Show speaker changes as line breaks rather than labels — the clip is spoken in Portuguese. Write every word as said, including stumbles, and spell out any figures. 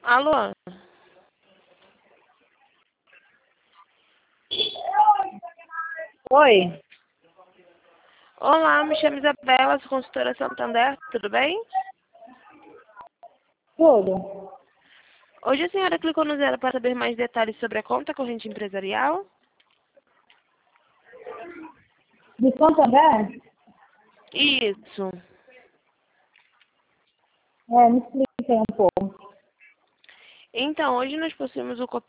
Alô?
Oi,
Olá, me chamo Isabela, sou consultora Santander, tudo bem?
tudo?
Hoje a senhora clicou no zero para saber mais detalhes sobre a conta corrente empresarial?
De Santander?
Isso.
É, me explica aí um pouco.
Então, hoje nós possuímos o